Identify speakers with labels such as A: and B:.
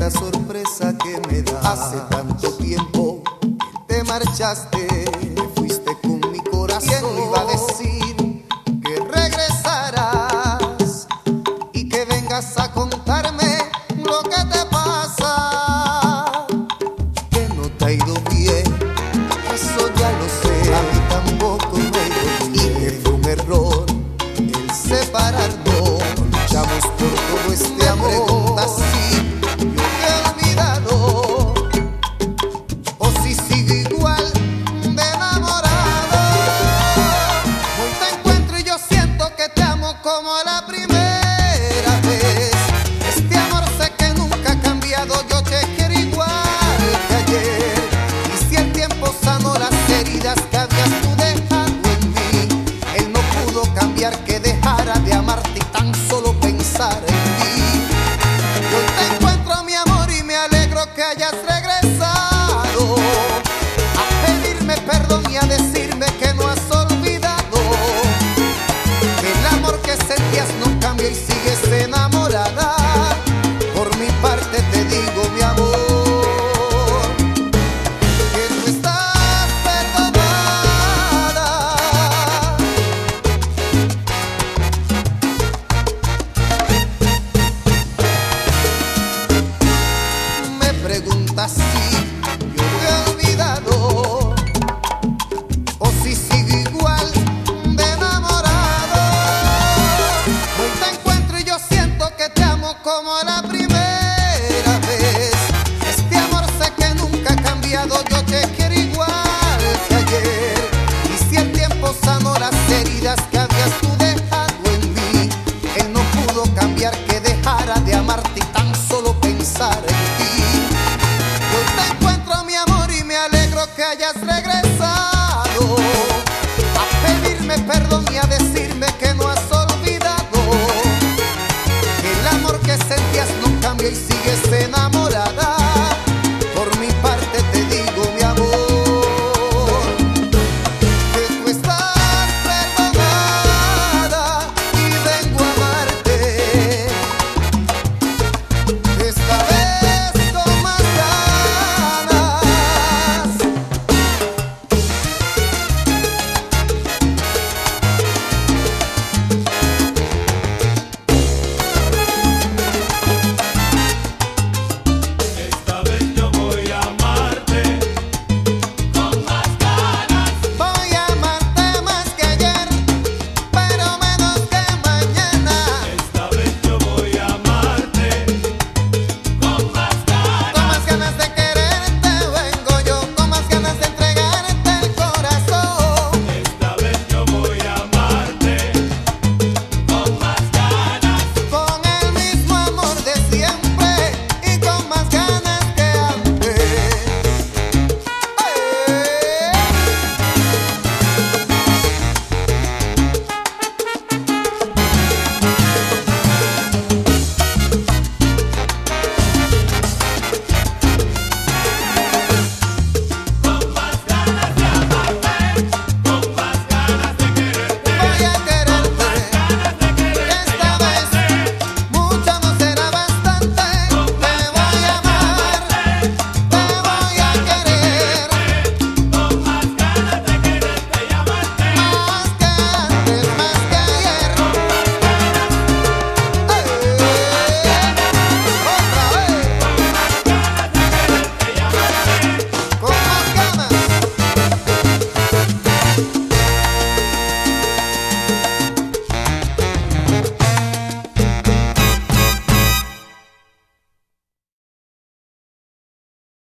A: la sorpresa que me da. Hace tanto tiempo que te marchaste, te fuiste con mi corazón. ¿Quién me iba a decir que regresarás y que vengas a contarme lo que te pasa? Que no te ha ido bien, eso ya lo sé. A mí tampoco me ha ido bien, y que fue un error el separarnos. Luchamos por todo este amor. Pregunta si yo te he olvidado o si sigo igual de enamorado. Hoy te encuentro y yo siento que te amo como la primera vez. Este amor sé que nunca ha cambiado, yo te quiero igual que ayer. Y si el tiempo sanó las heridas que habías tú dejado en mí, él no pudo cambiar que dejara de amarte y tan solo pensar en ti. Yo te encuentro, mi amor, y me alegro que hayas regresado a pedirme perdón y a decirme que no has olvidado, que el amor que sentías no cambió y sigues enamorada. Por mi parte te digo, mi amor, que tú estás perdonada. Me preguntas si yo te he olvidado o si sigo igual de enamorado. Hoy te encuentro y yo siento que te amo como la primera vez. Este amor sé que nunca ha cambiado, yo te quiero igual que ayer. Y si el tiempo sanó las heridas que habías tú dejado en mí, él no pudo cambiar que dejara de amarte y tan solo pensar en ti. Yo te encuentro, mi amor, y me alegro que hayas regresado a pedirme perdón y a decirme que no has olvidado, que el amor que sentías no cambió y sigues enamorado.